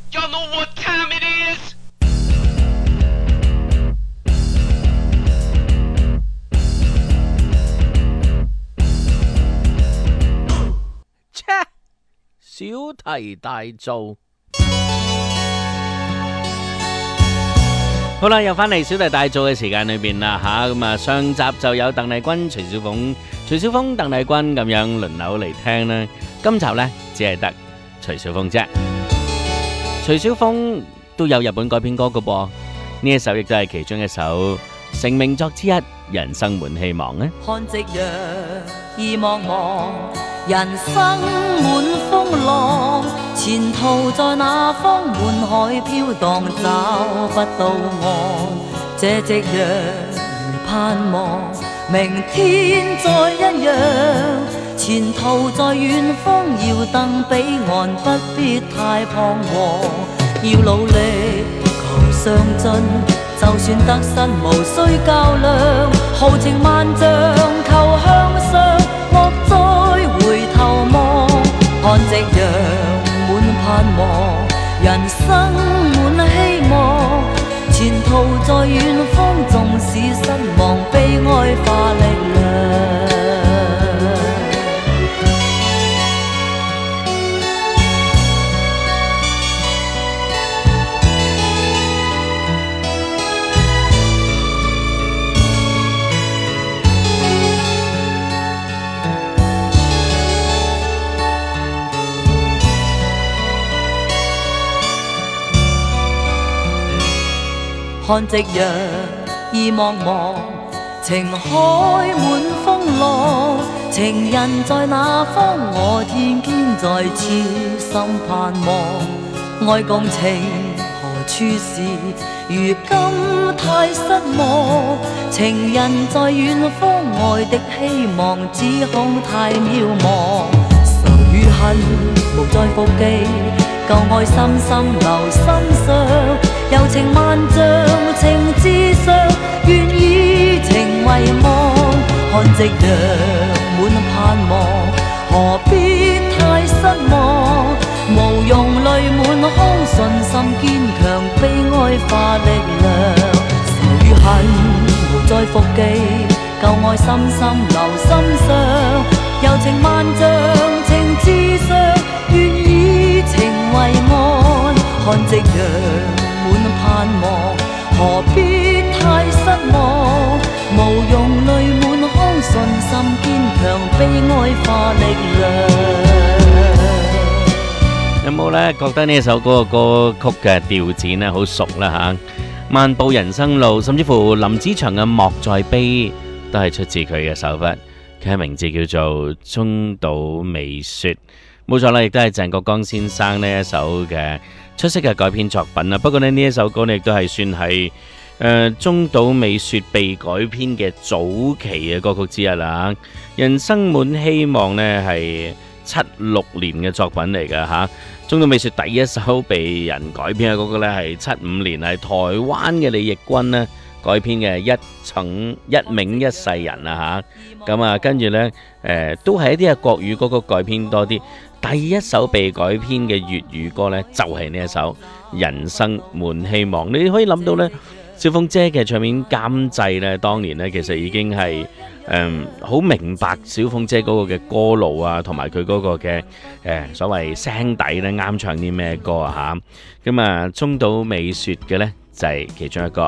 Y'all know what time it is? 切，小題大做。好啦，又翻嚟小題大做嘅時間裏邊啦吓，咁啊上集就有鄧麗君、徐小鳳、鄧麗君咁樣輪流嚟聽啦。今集呢，只係得徐小鳳啫。徐小鳳都有日本改編歌嘅噃，呢一首亦都係其中一首成名作之一，《人生滿希望》呢。 看夕陽意茫茫，人生滿風浪，前途在哪方？滿海飄蕩，找不到岸。這夕陽盼望，明天再一樣。前途在遠方，要登彼岸，不必太彷徨。要努力求上進，就算得失無需較量，豪情萬丈求向上，莫再回頭望。看夕陽滿盼望，人生滿希望，前途在遠方，縱使失望悲哀化力量。看夕陽意茫茫，情海滿風浪，情人在哪方？我天天在痴心盼望。愛共情何處是？如今太失望。情人在遠方，愛的希望只恐太渺茫。仇與恨無再復記，舊愛深深留心上。柔情萬丈，情至上，願以情為望。看夕陽滿盼望，何必太失望？無用淚滿腔，信心堅強，悲哀化力量。仇與恨無再復記，舊愛深深留心上。柔情萬丈，情至上，願以情為岸。看夕陽滿盼望，何必太失望？無用淚滿腔，信心堅強，悲哀化力量。 有冇呢？覺得呢首歌嘅歌曲嘅調子呢好熟啦吓？漫步人生路，甚至乎林子祥嘅莫再悲都係出自佢嘅手筆，佢嘅名字叫做中島美雪。冇錯啦，亦都係鄭國江先生呢一首嘅出色嘅改編作品啦。不過呢一首歌呢亦都係算係中島美雪被改編嘅早期嘅歌曲之一啦。人生滿希望呢係76年嘅作品嚟㗎吓。中島美雪第一首被人改編嘅嗰個呢係75年，係台灣嘅李翊君呢改編嘅一命一世人啊吓。咁啊跟住呢都係一啲國語歌曲改編多啲。第一首被改編嘅粵語歌呢，就係呢一首《人生滿希望》。你可以諗到呢，小鳳姐嘅唱片監製呢，當年呢其實已經係好明白小鳳姐嗰個嘅歌路啊，同埋佢嗰個嘅所謂聲底呢啱唱啲咩歌啊嚇。咁啊，中島美雪嘅呢，就係其中一個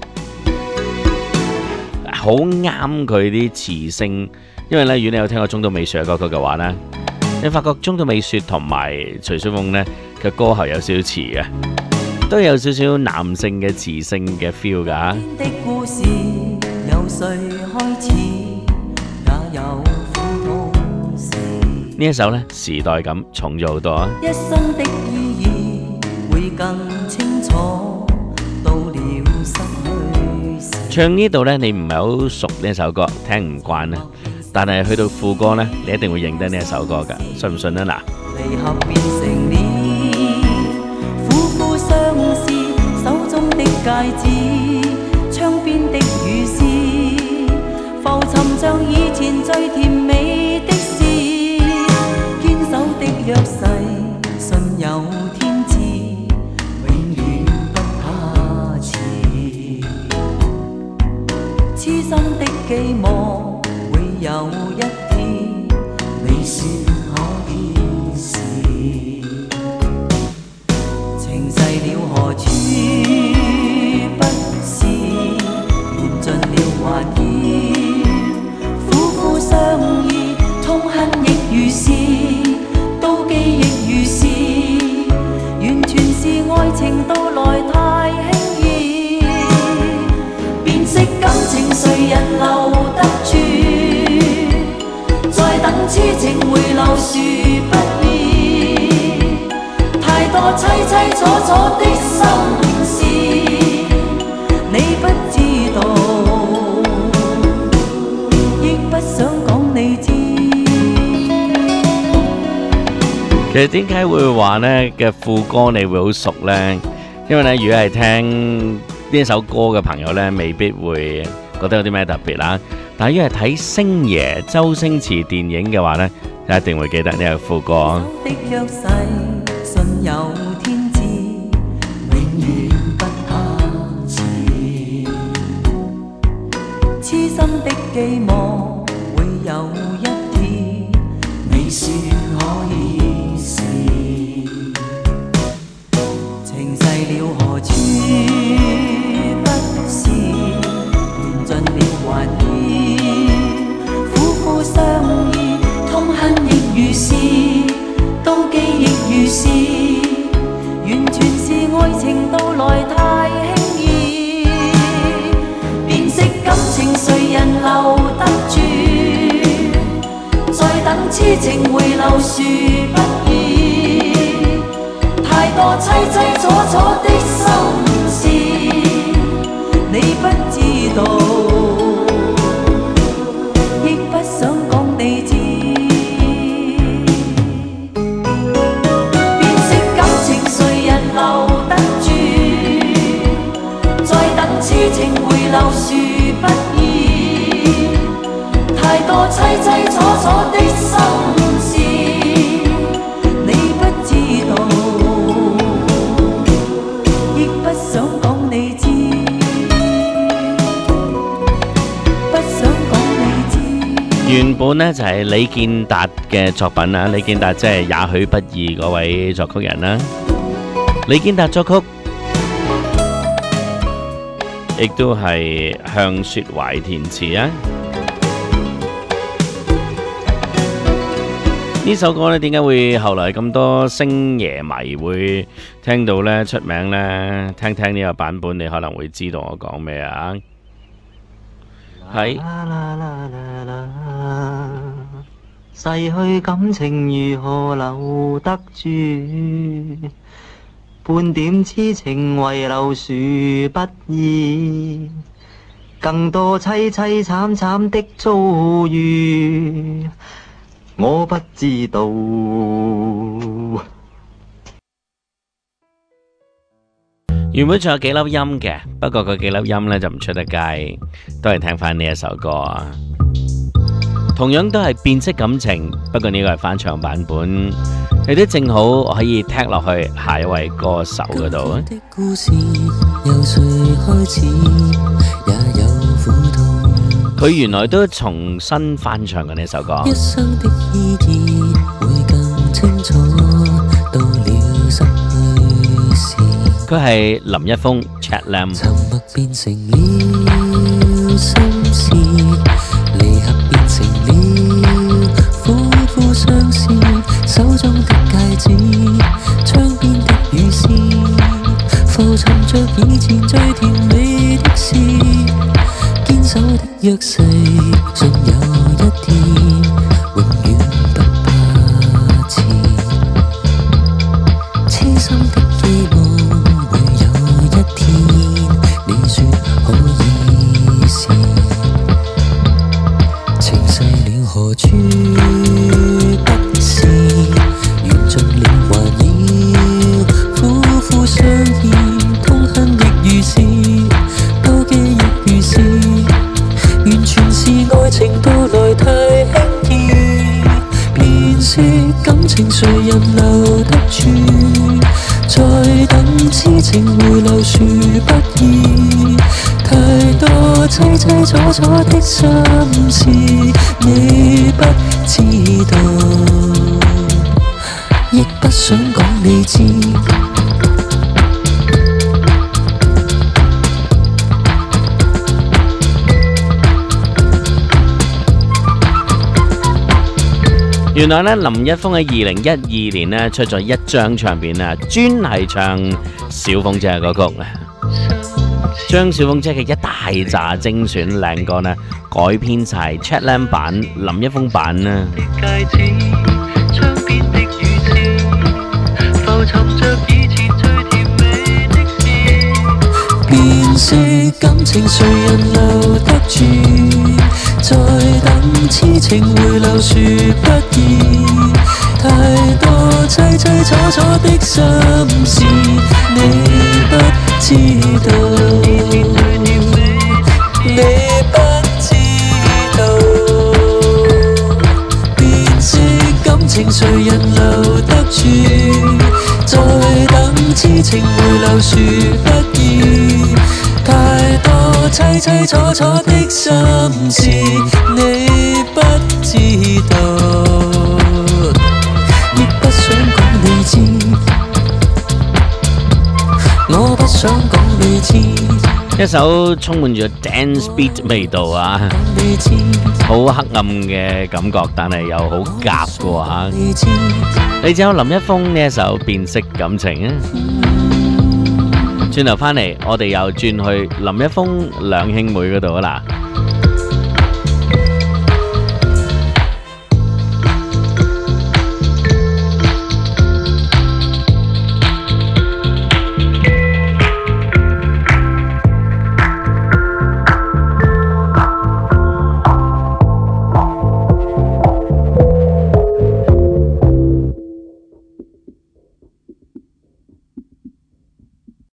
好啱佢啲詞聲，因為呢，如果你有聽過中島美雪嘅歌曲嘅話呢，你發覺中島美雪同埋徐小鳳呢嘅歌喉有少少似嘅，都有少少男性嘅磁性嘅 feel 㗎。 的故事由誰開始，也有苦痛時。 呢一首呢時代感重咗好多啊！ 一生的意義會更清楚，到了失去時。 唱呢度呢，你唔係好熟呢首歌，聽唔慣啊。但係去到副歌呢，你一定會認得呢一首歌㗎，信唔信啊？嗱， 離合變成了苦苦相思，手中的戒指，窗邊的雨絲，浮沉像以前最甜美的事，堅守的約誓，信有天知， 情到來太輕易，辨識感情誰人留得住？再等痴情回流殊不易，太多凄凄楚楚的心事，你不知道，亦不想講你知。 其實點解會話呢嘅副歌你會好熟呢？因為呢，如果係聽呢首歌嘅朋友呢，未必會覺得有啲咩特別啦。但係如果係睇星爺周星馳電影嘅話呢，就一定會記得呢個副歌。 的約誓，信有天知，永遠不下次。痴心的寄望，會有一天，你說可以。情逝了何處不是，緣盡了還要苦苦相依，痛恨亦如是，妒忌亦如是，完全是愛情到來太輕易，辨識感情誰人留得住？再等痴情回流殊不易，太多凄凄楚楚的心事，你不知道，亦不想講你知。辨識感情誰人留得住？再等痴情回流殊不易，太多凄凄楚楚的心事，你不知道，亦不想講你知，不想講你知。 原本呢就係李健達嘅作品啦，李健達即係也許不易嗰位作曲人啦。李健達作曲，亦都係向雪懷填詞啊。呢首歌呢，點解會後來咁多星爺迷會聽到呢出名呢？聽聽呢個版本，你可能會知道我講咩啊？係逝去感情如何留得住？半點痴情遺留殊不易，更多凄凄慘慘的遭遇，我不知道。 原本仲有幾粒音嘅，不過嗰幾粒音呢就唔出得街，都係聽翻呢一首歌啊。同樣都係辨識感情，不過呢個係翻唱版本，你都正好可以踢落去下一位歌手嗰度啊。佢原來都重新翻唱過呢首歌。一生的意義會更清楚，到了失去時。佢係林一峰 Chat Lam。沉默變成了心事，離合變成了苦苦相思，手中的戒指，窗邊的雨絲，浮沉着以前最甜美的事，堅守的約誓，信有一天永遠不怕遲，痴心的寄望會有一天你說可以是，情逝了何處不是，緣盡了還要苦苦相依，痛恨亦如是，妒忌亦如是，完全是愛情到來太輕易，辨識感情誰人留得住？再等痴情回流殊不易，太多凄凄楚楚的心事，你不知道，亦不想講你知。 原來咧林一峰喺2012年咧出咗一張唱片啊，專係唱小鳳姐嘅歌曲，將小鳳姐嘅一大紮精選靚歌呢改編晒 Chatlam 版、林一峰版啦。 辨識感情誰人留得住，再等痴情回流殊不易，太多凄凄楚楚的心事你不知道，你不知道，辨識感情誰人留得住，再等痴情回流殊不易，太多凄凄楚楚的心事你不知道，亦不想講你知，我不想講你知， 一首充滿咗 dance beat 味道啊， 你知好黑暗嘅感覺，但係又好夾嘅喎。 你知， 你只有林一峰呢一首《辨識感情》啊。轉頭翻嚟，我哋又轉去林一峰兩兄妹嗰度啊嗱。